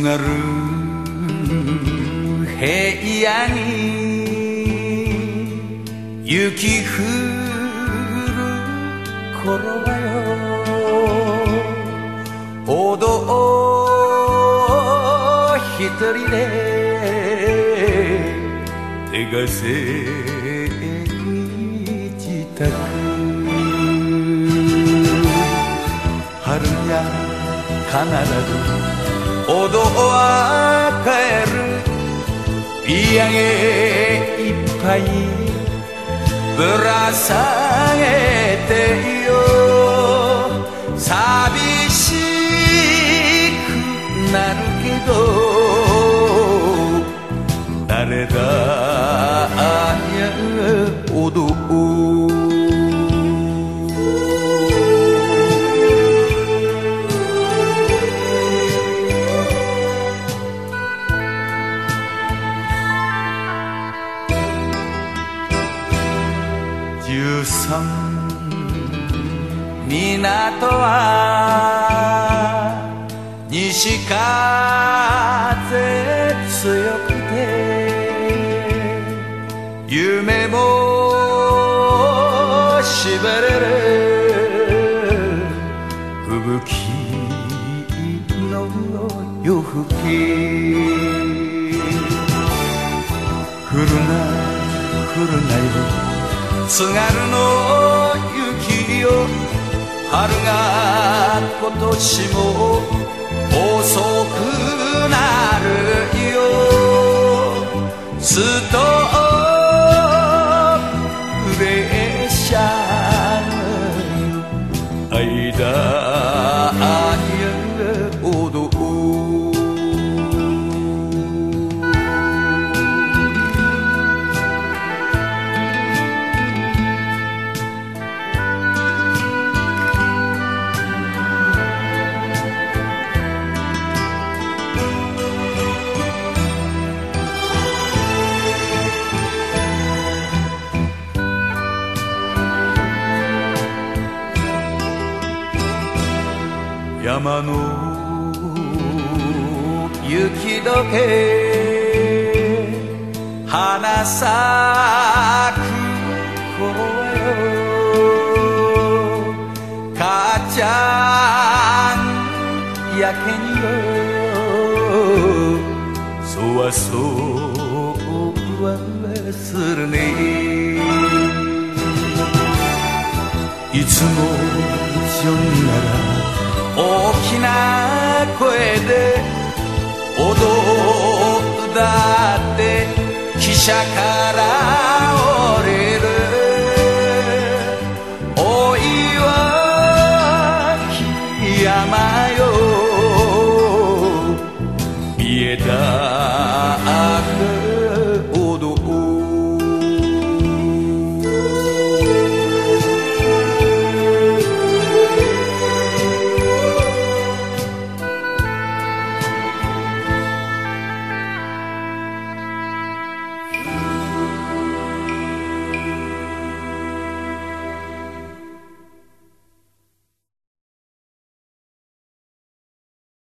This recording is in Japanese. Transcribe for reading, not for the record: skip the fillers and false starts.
がる平野に雪降る頃はよ、おど一人で出がせ自宅、春や必ずおどは帰る、ピアゲいっぱいぶら下げてよ、寂しくなるけど誰だやおど港は西風強くて、夢もしばれる吹雪の夜更け、降るな降るなよ津軽の雪よ、春が今年も遅くなるよ、ストップ列車の間に踊る、山の雪解け花咲く頃よ、母ちゃんやけによ、そわそわするね、いつもじょんなら大きな声で踊るだって汽車から